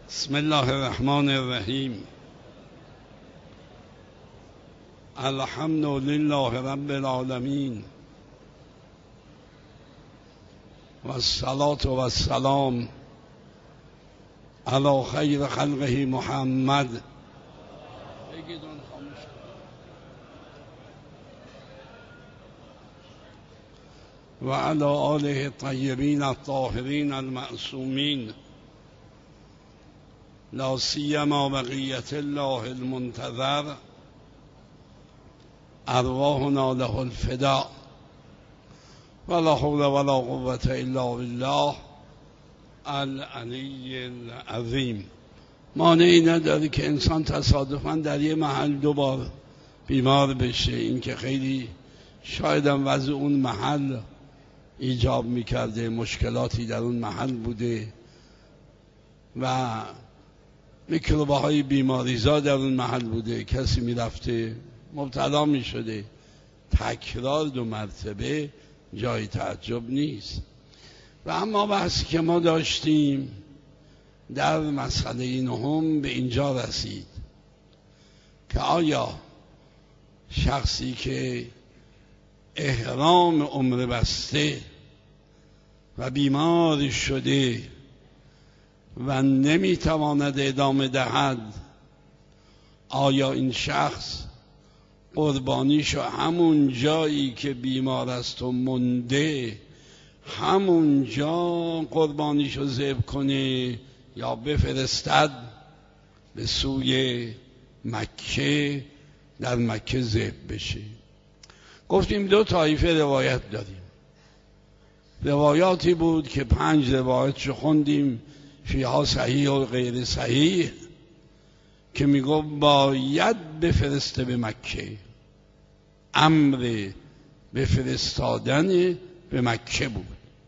بسم الله الرحمن الرحیم. الحمد لله رب العالمین و الصلاة و السلام علی خیر خلقه محمد و علی آله الطیبین الطاهرین المعصومین، لا سیما بقیت الله المنتظر، ارواحنا له الفداء ولا حول ولا قوة الا بالله العلی العظیم. مانعی نداره که انسان تصادفاً در یه محل دوبار بیمار بشه، این که خیلی شایدم وضع اون محل ایجاب میکرده، مشکلاتی در اون محل بوده و میکروب‌های بیماریزا در اون محل بوده، کسی میرفته مبتلا میشده. تکرار 2 مرتبه جای تعجب نیست. و اما بحثی که ما داشتیم در مسئله 9 به اینجا رسید که آیا شخصی که احرام عمره بسته و بیمار شده و نمیتواند ادامه دهد، آیا این شخص قربانیشو همون جایی که بیمار است و منده همون جا قربانیشو ذبح کنه یا بفرستد به سوی مکه، در مکه ذبح بشه؟ گفتیم 2 طایفه روایت داریم. روایاتی بود که 5 روایتشو خوندیم، فیها صحیح و غیر صحیح، که میگو باید بفرسته به مکه، امر بفرستادن به مکه بود.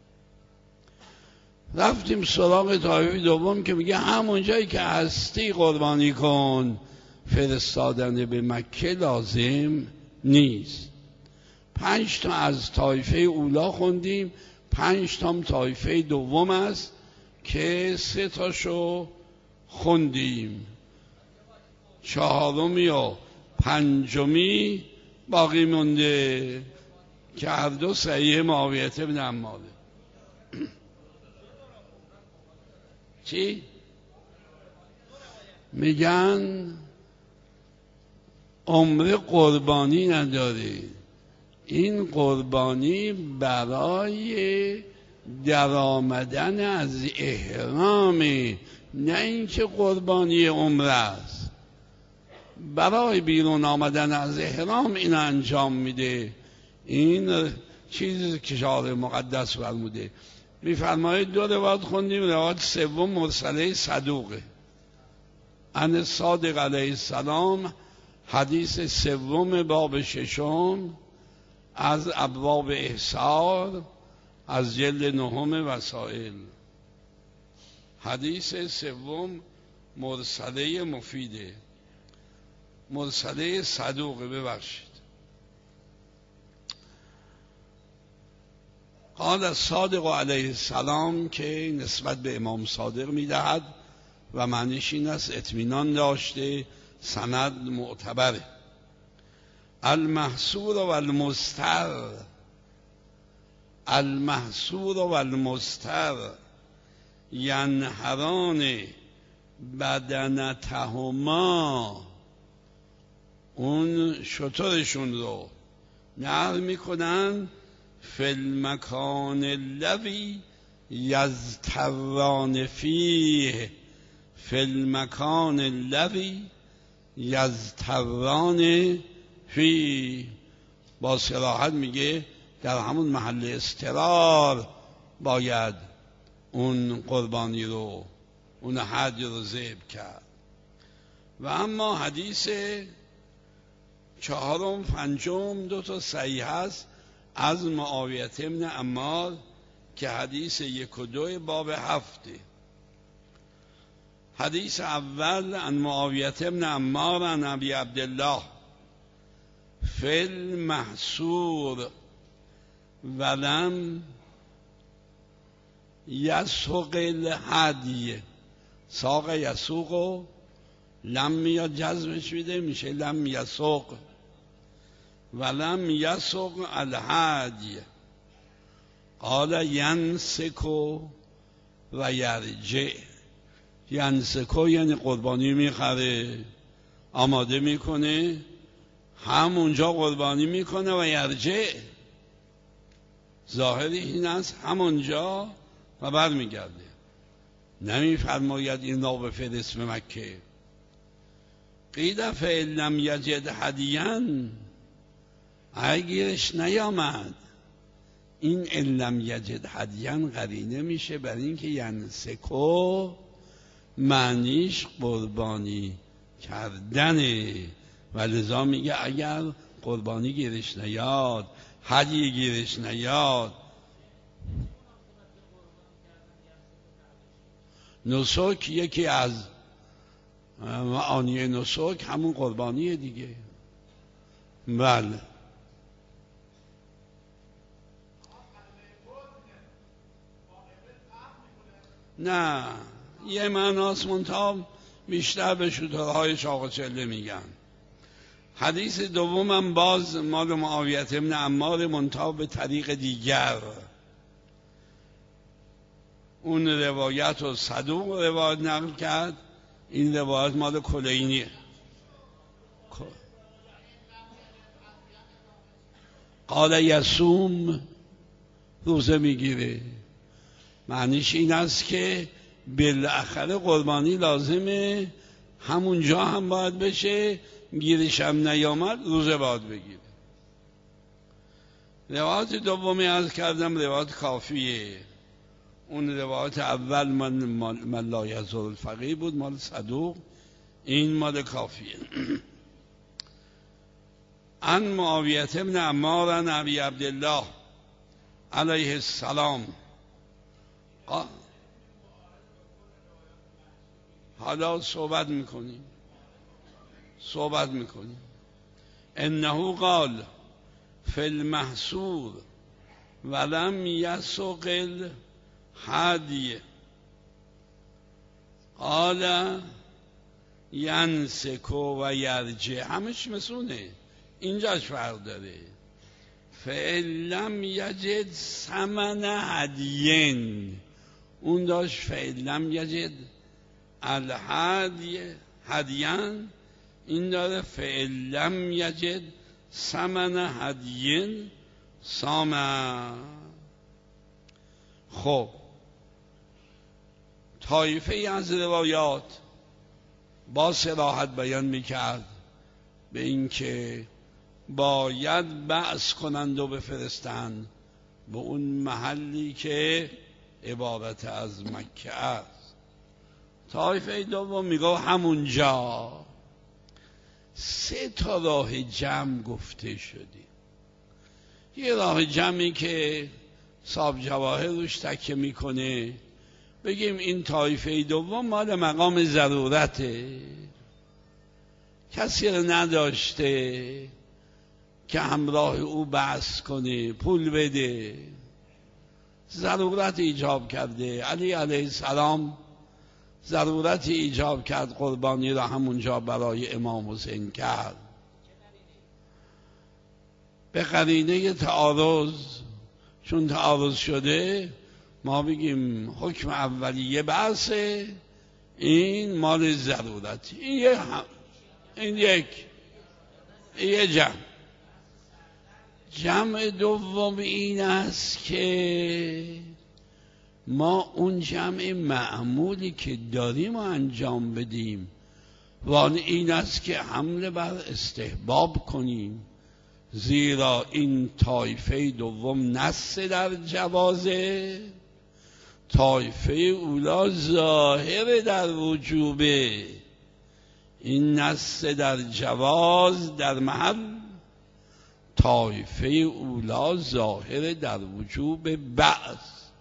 رفتیم سراغ طایفه دوم که میگه همون جایی که هستی قربانی کن، فرستادن به مکه لازم نیست. 5 تا از طایفه اولا خوندیم، 5 تا طایفه دوم است که 3 تاشو خوندیم، 4می و 5می باقی مونده که هر 2 صحیح معاویه بن عماره. چی؟ میگن عمره قربانی نداره، این قربانی برای در آمدن از احرام، نه اینکه قربانی عمره است. برای بیرون آمدن از احرام این انجام میده. این چیزی که شارع مقدس فرموده. میفرماید 2 روایت خوندیم. روایت 3 مرسله صدوقه عن صادق علیه السلام، حدیث 3 باب 6 از ابواب احصار از جلد 9 وسائل. حدیث 3 مرسله مفیده، مرسله صدوقه، ببخشید. قال الصادق علیه السلام، که نسبت به امام صادق میدهد و معنیش این است اطمینان داشته، سند معتبره. المحصور و المستر، المحصور و المستر ینهران بدنتهما، اون شترشون رو نهر میکنن فی المکان الذی یضطران فیه، فی المکان الذی یضطران فیه، با صراحت میگه در همون محل اضطرار باید اون قربانی رو، اون حج رو ذبح کرد. و اما حدیث 4 و 5 2 تا صحیح هست از معاویه بن عمار که حدیث 1 و 2 باب 7. حدیث اول عن معاویه بن عمار عن ابی عبدالله فی المحصور ولم یسوق الهدی ساق یسوق و لم میاد جزمش میده میشه لم یسوق و لم یسوق الهدی قال ینسکو و یرجع. ینسکو یعنی قربانی میخره آماده میکنه همونجا قربانی میکنه و یرجع ظاهری این است همونجا و برمیگرده. نمیفرماید این را بفرست به مکه. قیل فإن لم یجد هدیا اگرش نیامد این ان لم یجد هدیا قرینه میشه بر این که ینسکو معنیش قربانی کردنه و لذا میگه اگر قربانی گیرش نیاد هدیه گیرش نیاد. نسک یکی از معانی نسک همون قربانیه دیگه. بله نه یه معناست منتها بیشتر به شوترهای شاق چله میگن. حدیث دومم باز مال معاویه بن عمار منتها به طریق دیگر. اون روایت رو صدوق روایت نقل کرد این روایت مال کلینیه. قال یصوم روزه میگیره معنیش این است که بالاخره قربانی لازمه همونجا هم باید بشه گیرش هم نیامد روزه باید بگیره. روایت دومی از کردم روایت کافیه. اون روایت اول من لا یزور الفقیه بود مال صدوق این مال کافیه. عن معاویه بن عمار عن ابی عبدالله علیه السلام حالا صحبت میکنیم انه قال فی المحصور ولم یسق الهدی قال ینسکو و یرجع همش مسونه اینجاش فرق داره. فعلم یجد ثمن هدین اون داشت فعلم یجد الهدی هدیان این داره فعلم یجد ثمن هدین سامه. خب طایفه از روایات با صراحت بیان میکرد به اینکه باید بعث کنند و بفرستند به اون محلی که عبارت از مکه است. طایفه دوم میگه همونجا. سه تا راه جمع گفته شده. یه راه جمعی که صاحب جواهر روش تکیه میکنه بگیم این طایفه دوم مال مقام ضرورته کسی رو نداشته که همراه او بحث کنه پول بده ضرورت ایجاب کرده. علی علیه السلام ضرورت ایجاب کرد قربانی را همونجا برای امام حسین کرد به قرینه تعارض. چون تعارض شده ما بگیم حکم اولیه بحثه این مال ضرورتی. این یه جمع دوم این است که ما اون جمع معمولی که داریم و انجام بدیم وان این است که حمله بر استحباب کنیم زیرا این طایفه دوم نص در جوازه طایفه اولا ظاهر در وجوبه. این نص در جواز در محل طایفه اولا ظاهر در وجوب بعض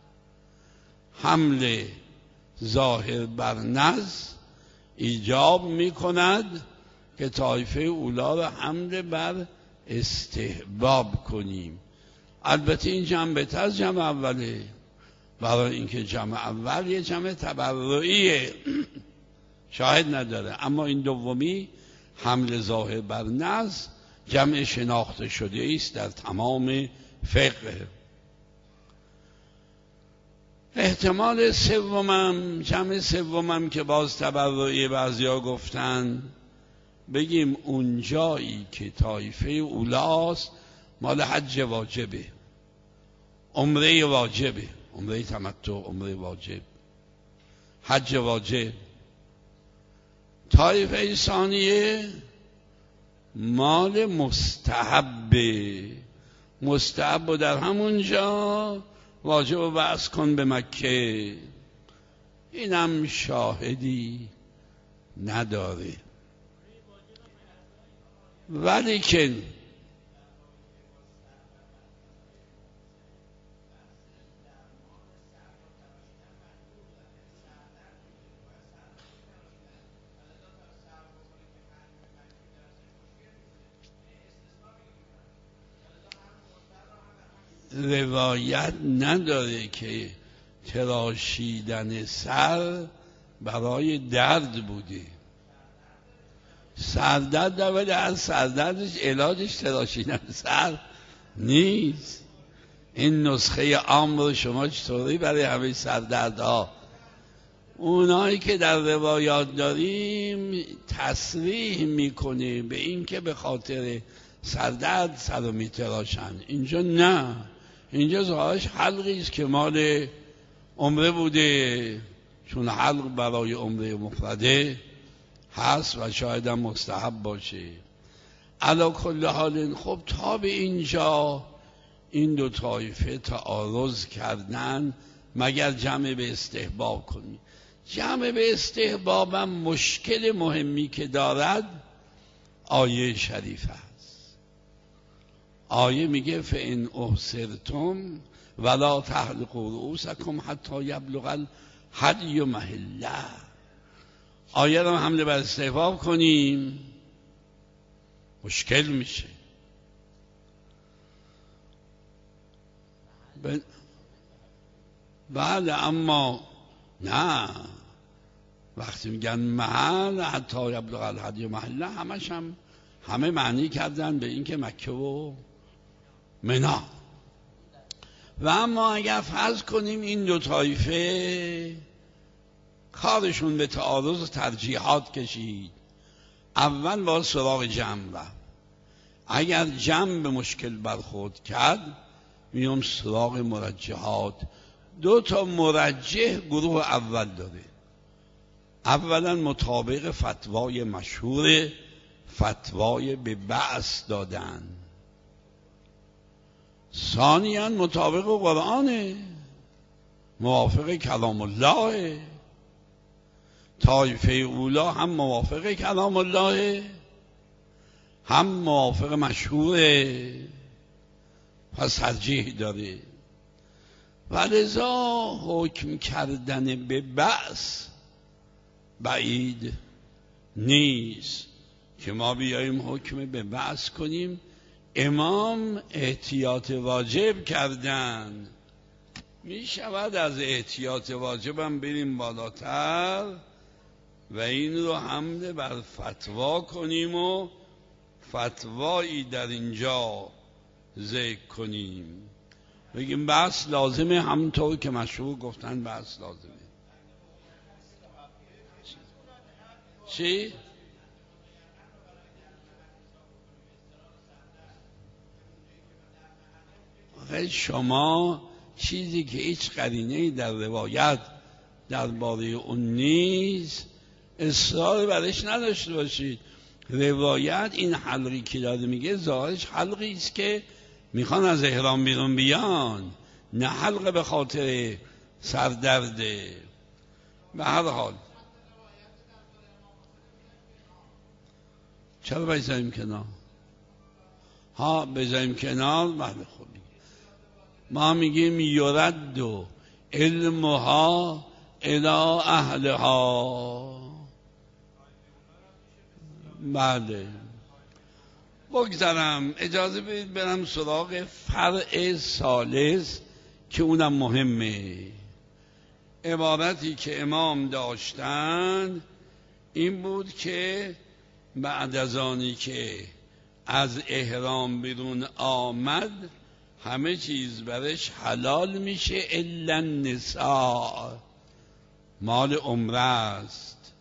حمله ظاهر بر نص ایجاب می کند که طایفه اولا را حمله بر استحباب کنیم. البته این جنبه از جنبه اوله برای اینکه جمع اول یه جمع تبرعیه شاهد نداره، اما این دومی حمل ظاهر بر نص جمع شناخته شده است در تمام فقه. احتمال سومم، جمع سومم که باز تبرعی بعضیا گفتن، بگیم اونجایی که طایفه اولاست مال حج واجبه، عمره واجبه، عمره تمتع، عمره واجب، حج واجب. طایفه ثانیه مال مستحبه، مستحب و در همونجا واجب و بحث کن به مکه. اینم شاهدی نداره. ولی که روایت نداره که تراشیدن سر برای درد بوده. سردرد در ولی از سردردش علاجش تراشیدن سر نیست. این نسخه عام رو شما چطوری برای همه سردردها؟ اونایی که در روایات داریم تصریح میکنه به این که به خاطر سردرد سر رو میتراشن. اینجا نه، اینجا ظاهرش حلقی است که مال عمره بوده، چون حلق برای عمره مفرده هست و شاید هم مستحب باشه. علی کل حال خب تا به اینجا این دو طایفه تعارض کردن، مگر جمع به استحباب کنی. جمع به استحباب هم مشکل مهمی که دارد آیه شریف است. آیه میگه فإن احصرتم ولا تحلقوا رؤوسکم حتی یبلغ الهدی محله. آیه رو حمله بر استحباب کنیم مشکل میشه. بله، اما نه، وقتی میگن محل حتی یبلغ الهدی محله، همش هم همه معنی کردن به این که مکه و منا. و اما اگر فرض کنیم این دو طایفه کارشون به تعارض و ترجیحات کشید، اول با سراغ جمع رفت. اگر جمع به مشکل برخورد کرد میام سراغ مرجحات. دو تا مرجح گروه اول داره. اولا مطابق فتوای مشهور، فتوای به بعث دادن. ثانیاً مطابق قرآن، موافق کلام الله. طایفه اولا هم موافق کلام الله، هم موافق مشهوره، پس ترجیح داره. ولذا حکم کردن به بعث بعید نیست که ما بیاییم حکم به بعث کنیم. امام احتیاط واجب کردن، می شود از احتیاط واجب هم بریم بالاتر و این رو حمله بر فتوا کنیم و فتوایی در اینجا ذکر کنیم، بگیم بحث لازمه، همونطور که مشهور گفتن بحث لازمه. چی؟ شما چیزی که هیچ قرینه‌ای در روایت درباره اون نیست اصرار برش نداشته باشید. روایت این حلقی که داره میگه ظاهرش حلقی است که میخوان از احرام بیرون بیان، نه حلقه به خاطر سردرده. به هر حال چرا بذاریم کنار؟ ها بذاریم کنار. بله خوبی. ما میگیم یرد و علمها الی اهلها. بله بگذارم، اجازه بدید برم سراغ فرع ثالث که اونم مهمه. عبارتی که امام داشتند این بود که بعد از آنی که از احرام بیرون آمد همه چیز برش حلال میشه الا النساء، مال عمره است.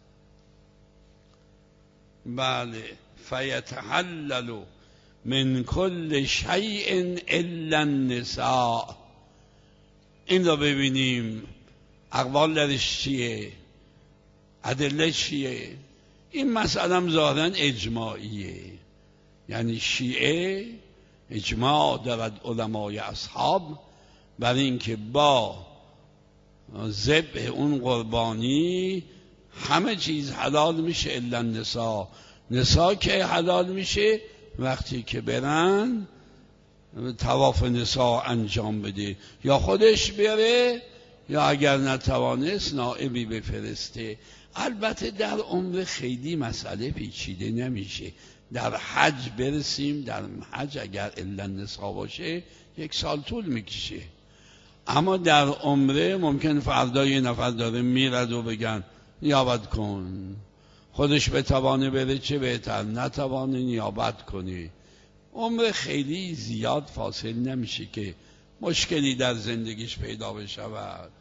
بله، فیتحلل من کل شیء الا النساء. این را ببینیم اقوال درش چیه، ادله چیه. این مسئله هم ظاهرا اجماعیه، یعنی شیعه اجماع دارد علمای اصحاب بر اینکه با ذبح اون قربانی همه چیز حلال میشه الا النساء. نساء که حلال میشه وقتی که برن طواف نساء انجام بده، یا خودش بره یا اگر نتوانست نائبی بفرسته. البته در عمره خیلی مسئله پیچیده نمیشه. در حج برسیم، در حج اگر الا النساء باشه 1 سال طول میکشه، اما در عمره ممکن فردا یه نفر داره میرد و بگن نیابت کن، خودش بتوانه بره چه بهتر، نتوانه نیابت کنی. عمره خیلی زیاد فاصل نمیشه که مشکلی در زندگیش پیدا بشود.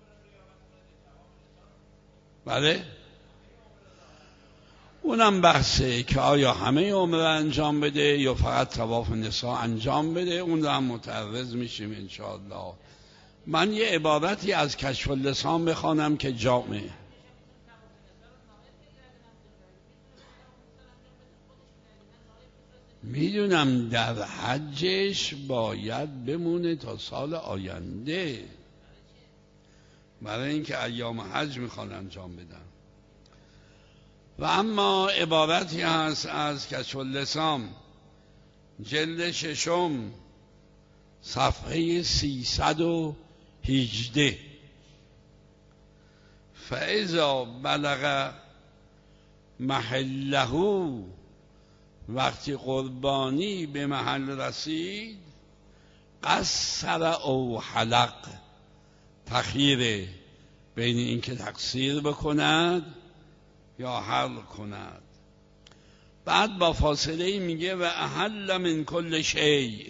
بله، اونم بحثه که آیا همه عمره انجام بده یا فقط طواف نساء انجام بده. اون رو هم متعرض میشیم انشاءالله. من یه عبارتی از کشف اللسان بخوانم که جامعه. میدونم در حجش باید بمونه تا سال آینده، برای اینکه ایام حج میخوان انجام بدن. و اما عبارتی هست از کشف اللسان جلد 6 صفحه 318: فاذا بلغ محله، وقتی قربانی به محل رسید، قصر او حلق، تخییر بین این که تقصیر بکند یا حلق کند. بعد با فاصله میگه و احل من کل شیء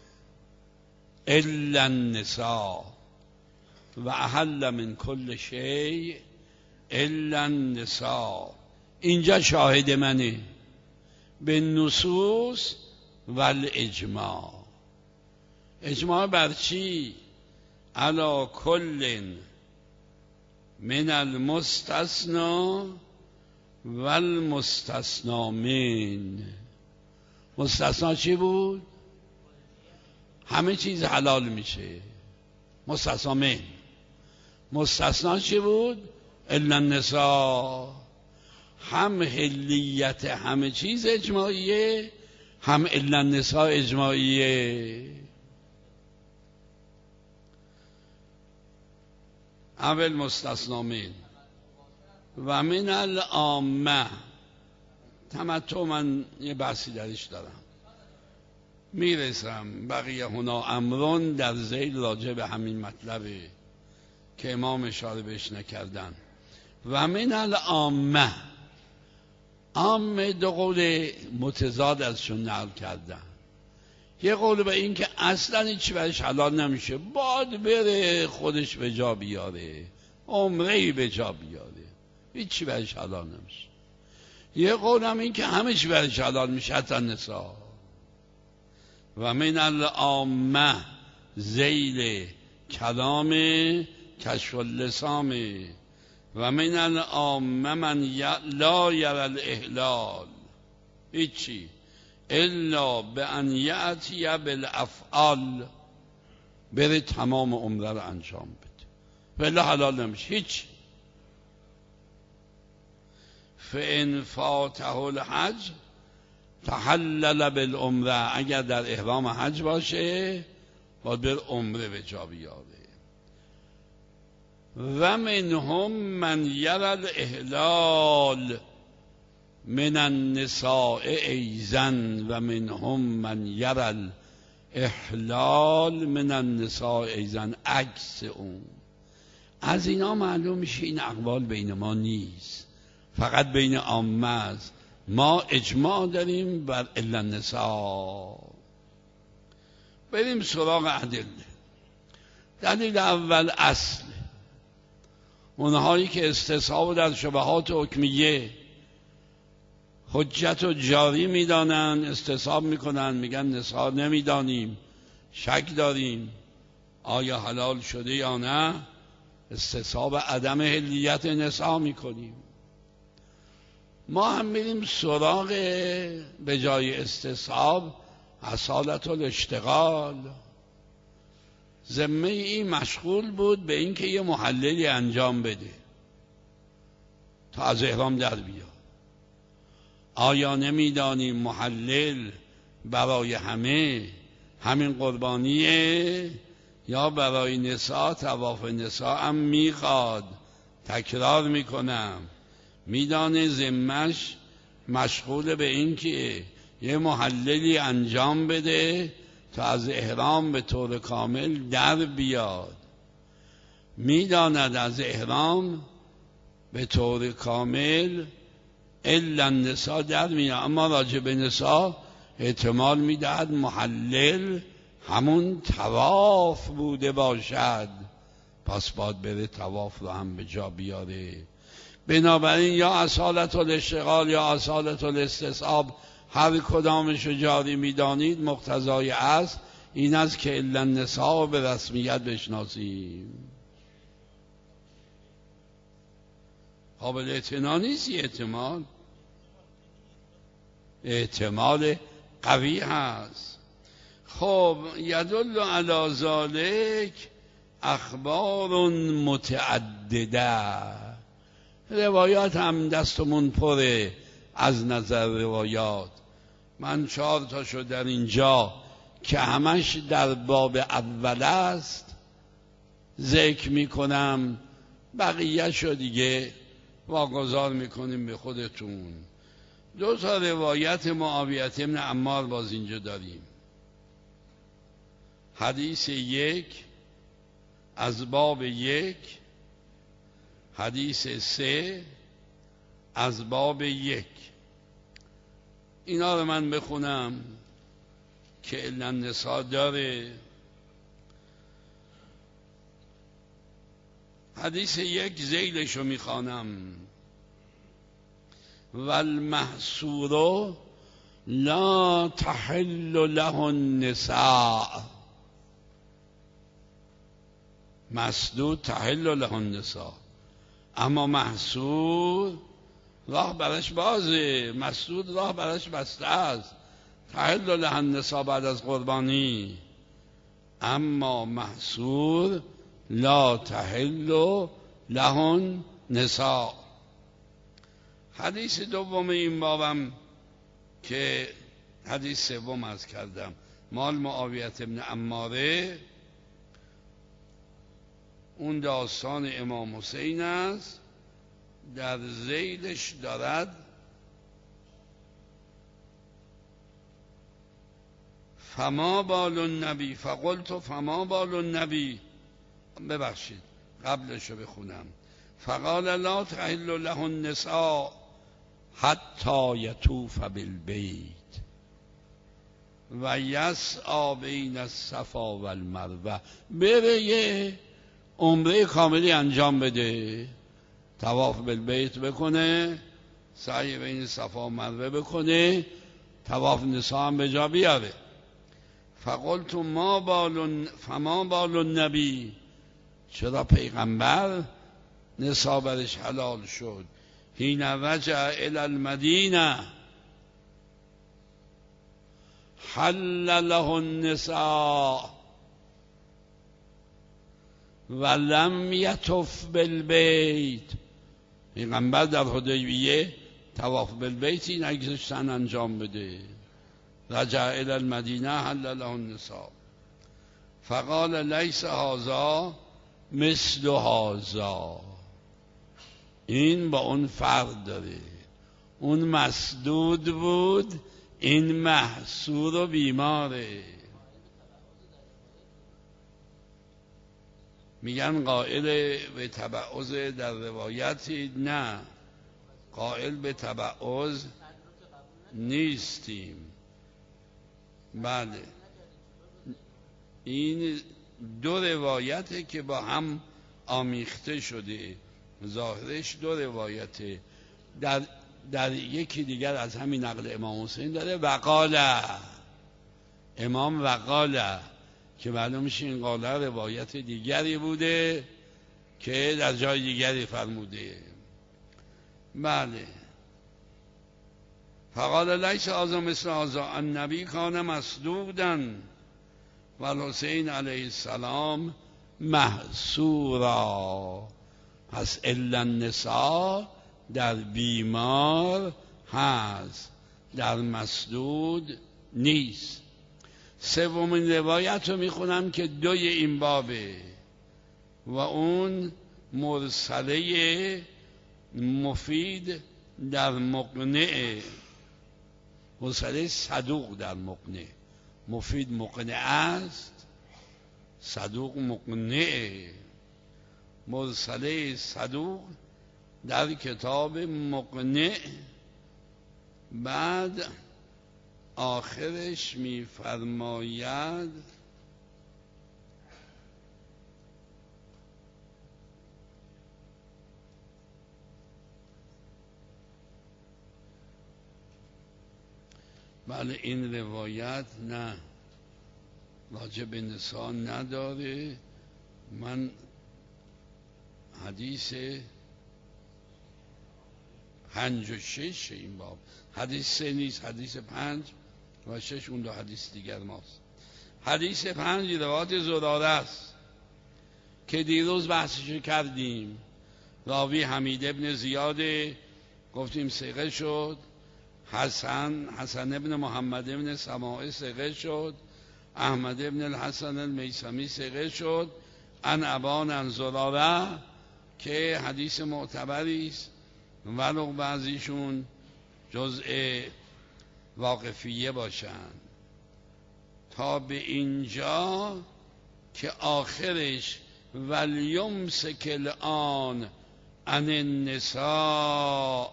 الا النساء، و احل من کل شیء الا النساء. اینجا شاهد منه به نصوص و الاجماع. اجماع بر چی؟ علی کل من المستثنا و المستثنا من. مستثنا چی بود؟ همه چیز حلال میشه. مستثنا من. مستثنا چی بود؟ الا النساء. هم حلیت همه چیز اجماعیه، هم الا النساء اجماعیه. اول مستثنا من و من العامه. تمتع من یه بحثی درش دارم میرسم. بقیه هنا امرون در ذیل راجع به همین مطلبه که امام اشاره بهش نکردن. و من العامه، عامه دو قول متضاد ازشون نقل کردن. یه قول به این که اصلا هیچی برش حلال نمیشه، باید بره خودش به جا بیاره، عمره‌ای به جا بیاره، هیچی برش حلال نمیشه. یه قول هم این که همه چی برش حلال میشه، حتی نساء. و من العامه ذیل کلام کشف اللسان. و من العامه من لا یری الاحلال، هیچی الا به ان یأتی بالافعال، بره تمام عمره رو انجام بده، ولی حلال نمیشه هیچ. فان فاته الحج تحلل بالعمره، اگر در احرام حج باشه باید بر عمره به جا بیاره. و منهم من یری الاحلال من النساء ایضا، و منهم من یری الاحلال من النساء ایضا. عکس اون، از اینا معلوم میشه این اقوال بین ما نیست، فقط بین عامه است. ما اجماع داریم بر الا النساء. بریم سراغ ادله. دلیل اول اصل، اونهایی که استصحاب در شبهات حکمیه حجت و جاری میدانن، استصحاب میکنن، میگن نساء نمیدانیم، شک داریم آیا حلال شده یا نه، استصحاب عدم حلیت نساء میکنیم. ما هم میریم سراغ به جای استصحاب اصالت الاشتغال. ذمه این مشغول بود به اینکه یه محللی انجام بده تا از احرام در بیاد. آیا نمیدانیم محلل برای همین قربانیه یا برای نساء طواف نساء هم میخواد؟ تکرار میکنم، میدانه ذمه‌اش مشغول به این که یه محللی انجام بده تا از احرام به طور کامل در بیاد. میداند از احرام به طور کامل الا النساء در میاد، اما راجع به نساء احتمال میدهد محلل همون طواف بوده باشد، پس باید بره طواف رو هم به جا بیاره. بنابراین یا اصالت الاشتغال یا اصالت الاستصحاب، هر کدامش رو جاری میدانید، مقتضای اصل این است که الا النساء به رسمیت بشناسیم. قابل اعتنا نیست، احتمال قوی هست. خب یدل علی ذلک اخبار متعدده. روایات هم دستمون پره از نظر روایات. من 4 تاشو در اینجا که همش در باب اول است ذکر میکنم، بقیه شو دیگه واگذار میکنیم به خودتون. 2 تا روایت معاویه بن عمار باز اینجا داریم. حدیث 1 از باب 1، حدیث 3 از باب 1. اینا رو من بخونم که الا النساء داره. حدیث 1 ذیلشو میخوانم: والمحصور لا تحل له النساء. مسدود تحل له النساء، اما محصور راه برش بازه، مسدود راه برش بسته است. تحل له النساء بعد از قربانی، اما محصور لا تحل له النساء. حدیث دوم این بابم که حدیث سوم از کردم، مال معاویه بن عماره، اون داستان امام حسین است. در ذیلش دارد فما بال النبی، فقلت فما بال النبی، ببخشید قبلشو بخونم. فقال لا تحل له النساء حتی یطوف بالبیت و یسعی بین الصفا و المروه. بره یه عمره کاملی انجام بده، طواف بالبیت بکنه، سعی بین صفا و مروه بکنه، طواف نساء هم به جا بیاره. فقلت فما بال النبی، چرا پیغمبر نساء برش حلال شد؟ حین رجع الی المدینه حل له النساء ولم یطف بالبیت. پیغمبر در حدیبیه طواف بالبیتی نگذاشتن انجام بده. رجع الی المدینه حل له النساء فقال لیس هذا مثل هذا. این با اون فرق داره، اون مسدود بود، این محصور و بیماره. میگن قائل به تبعض در روایتی، نه، قائل به تبعض نیستیم. بله، این دو روایته که با هم آمیخته شده، ظاهرش دو روایته. در یکی دیگر از همین نقل امام حسین داره وقاله، امام وقاله، که معلوم میشه این قاله روایت دیگری بوده که در جای دیگری فرموده. بله. فقال لیس هذا مثل هذا، النبی کان مسدودا و الحسین علیه السلام محصورا. پس الا النساء در بیمار هست، در مسدود نیست. سومین روایت رو میخونم که دوی این بابه و اون مرسله مفید در مقنع، مرسله صدوق در مقنع. مفید مقنع است، صدوق مقنع. مرسله صدوق در کتاب مقنع، بعد آخرش میفرماید بله این روایت نه راجع به نساء نداره. من حدیث 5 و 6 این باب، حدیث 3 نیست، حدیث 5 و 6 اون دو حدیث دیگر ماست. حدیث 5 روایت زراره است که دیروز بحثش کردیم. راوی حمید ابن زیاد گفتیم ثقه شد، حسن ابن محمد ابن سماعه ثقه شد، احمد ابن الحسن المیثمی ثقه شد، عن ابان عن زراره که حدیث معتبری است ولو بعضیشون جزء واقفیه باشند. تا به اینجا که آخرش ولیمسک الآن عن النساء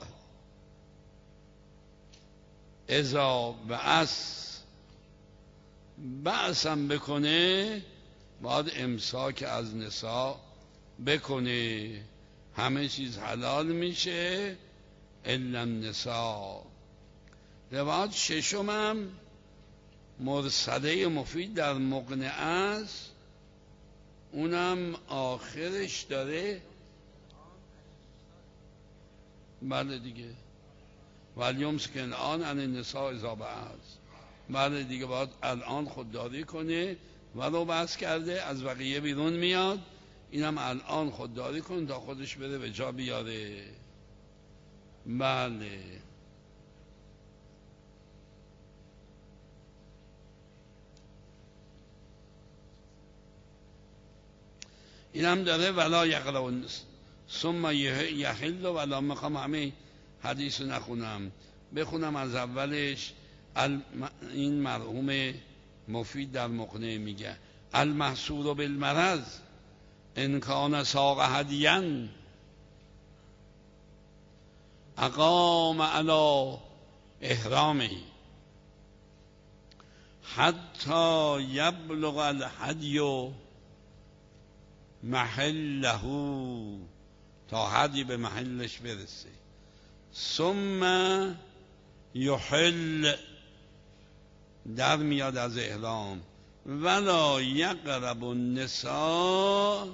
اذا بعثم بکنه، باید امساک از نساء بکنه، همه چیز حلال میشه الا النساء. روایت ششم هم مرسله مفید در مقنع است، اونم آخرش داره بله دیگه ولیمسک الآن عن النساء اذا بعث، بله دیگه باید الان خودداری کنه، ولو بحث کرده از بقیه بیرون میاد، اینم الان خودداری کن تا خودش بره به جا بیاره. بله اینم داره ولا یقرؤ ثم یحل. ولا میخوام همه حدیث رو نخونم، بخونم از اولش. این مرحوم مفید در مقنع میگه المحصور بالمرض ان کان ساق هدیا اقام علی احرامه حتی یبلغ الهدی محله، تا هدی به محلش برسه، ثم یحل، در میاد از احرام، ولا یقرب النساء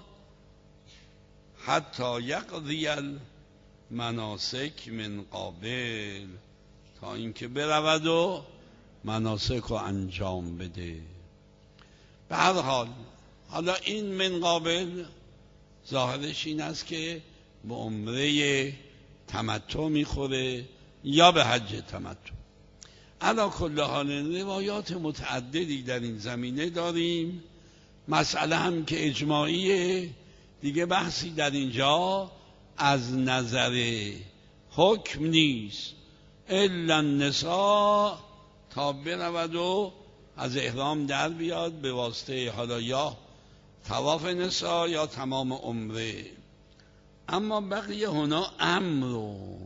حتی یقضی المناسک من قابل، تا اینکه برود و مناسک رو انجام بده. به هر حال حالا این من قابل ظاهرش این است که به عمره تمتع میخوره یا به حج تمتع. علی کل حال روایات متعددی در این زمینه داریم. مسئله هم که اجماعیه دیگه، بحثی در اینجا از نظر حکم نیست، الا النساء تا برود و از احرام در بیاد به واسطه حالا یا طواف نساء یا تمام عمره. اما بقیه هنا امرون،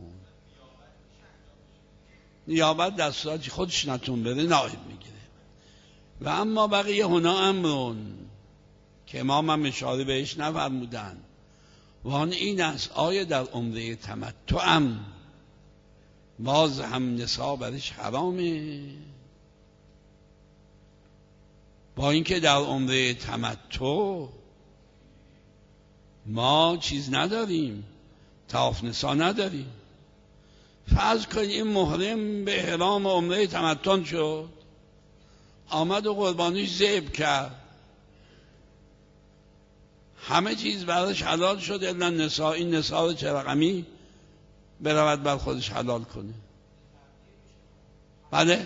نیابت در صورتی خودش نتون بره نایب میگیره. و اما بقیه هنا امرون که امام هم اشاره بهش نفرمودن، و آن این است آیا در عمره تمتع هم باز هم نساء برش حرامه؟ با اینکه در عمره تمتع ما چیز نداریم، طواف نساء نداریم. فرض کنید این محرم به احرام عمره تمتع شد، آمد و قربانیش ذبح کرد، همه چیز براش حلال شد الا نساء. این نساء رو چه رقمی برود بر خودش حلال کنه؟ بله؟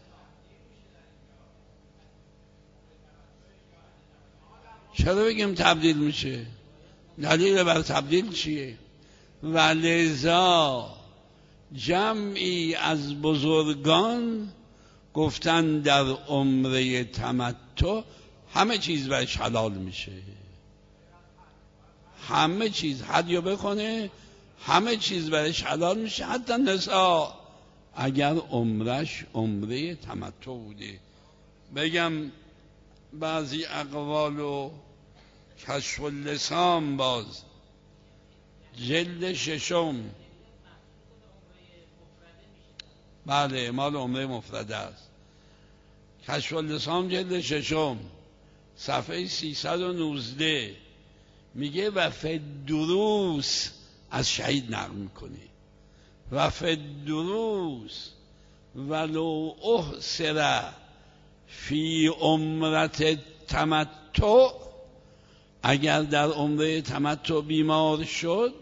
چرا بگیم تبدیل میشه؟ دلیل بر تبدیل چیه؟ و لذا جمعی از بزرگان گفتن در عمره تمتع همه چیز برش حلال میشه، همه چیز هدیه بکنه همه چیز برش حلال میشه، حتی نساء اگر عمرش عمره تمتع بوده. بگم بعضی اقوال و کشف اللسان باز جلد 6، بله مال عمره مفرده است، کشف اللسان جلد 6 صفحه 319 میگه و فدروس از شهید نقل میکنه و فدروس ولو احسر فی عمرت تمتع، اگر در عمره تمتع بیمار شد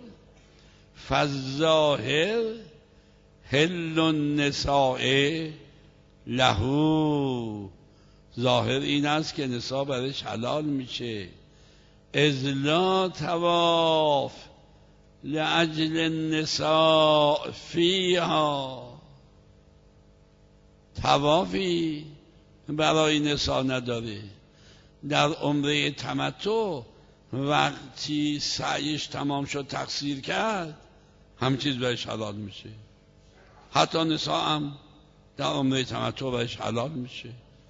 فالظاهر حل النساء له، ظاهر این است که نساء برش حلال میشه، اذ لا طواف لأجل النساء فیها، طوافی برای نساء نداره. در عمره تمتع وقتی سعیش تمام شد تقصیر کرد همه چیز برش حلال میشه، حتی نساء هم در عمره تمتع برش حلال میشه.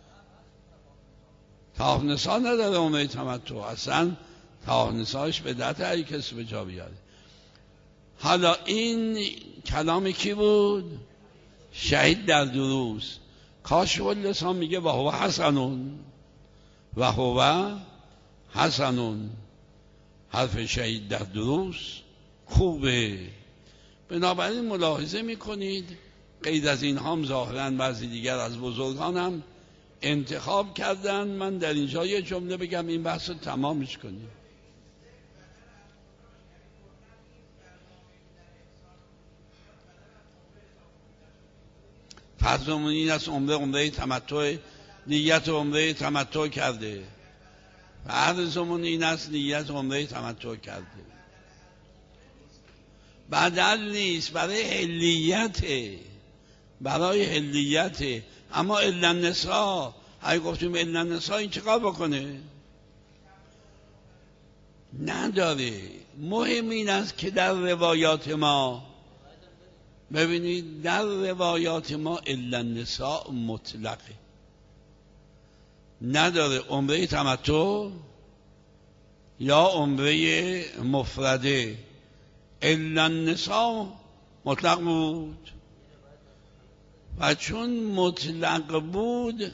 طواف نساء نداره عمره تمتع، اصلا طواف نساءش بدعت هر کسی به جا بیاره. حالا این کلام کی بود؟ شهید در دروس. کاشف اللسان میگه و هو حسنون، و هو حسنون، حرف شهید در دروس خوبه. بنابراین ملاحظه میکنید غیر از این هم ظاهرا بعضی دیگر از بزرگان هم انتخاب کردن. من در اینجا یه جمله بگم این بحث رو تمامش کنیم. فرضمون این است عمره تمتع، نیت عمره تمتع کرده، فرضمون این است نیت عمره تمتع کرده، بدل نیست، برای حلیته، برای حلیته. اما الا النساء، اگه گفتیم الا النساء این چیکار بکنه؟ نداره. مهم این است که در روایات ما ببینید، در روایات ما الا النساء مطلقه، نداره عمره تمتع یا عمره مفرده. الا النساء مطلق بود و چون مطلق بود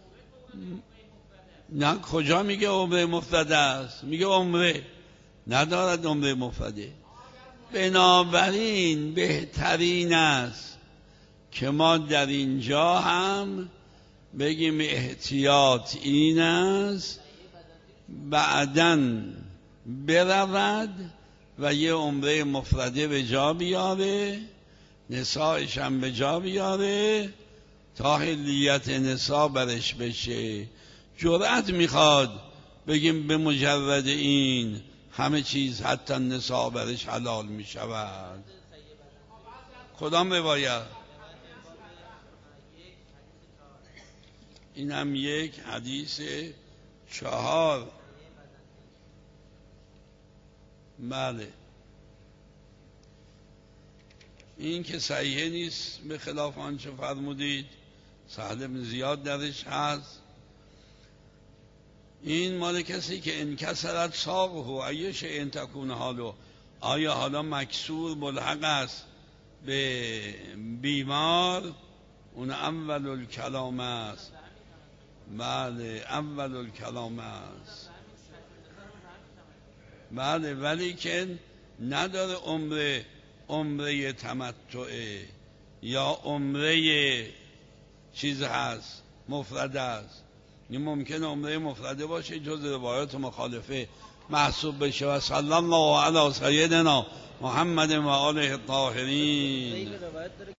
نه کجا میگه عمره مفرده است، میگه عمره، ندارد عمره مفرده. بنابراین بهترین است که ما در اینجا هم بگیم احتیاط این است بعدن برود و یه عمره مفرده به جا بیاره، نسایش هم به جا بیاره تا حلیت نساء برش بشه. جرأت میخواد بگیم به مجرد این همه چیز حتی نساء برش حلال میشود. کدام روایت؟ این هم یک حدیث 4 بله این که صحیح نیست، به خلاف آنچه فرمودید. سهل بن زیاد درش هست. این مال کسی که انکسرت ساقه ایش این تکون حالو، آیا حالا مکسور ملحق است به بیمار؟ اون اول الکلام است. بله اول الکلام است. بله ولی که نداره عمره تمتعه یا عمره چیز هست مفرده است. این ممکن عمره مفرده باشه، جز روایات مخالفه محسوب بشه. و صلی الله علی سیدنا محمد و آله الطاهرین.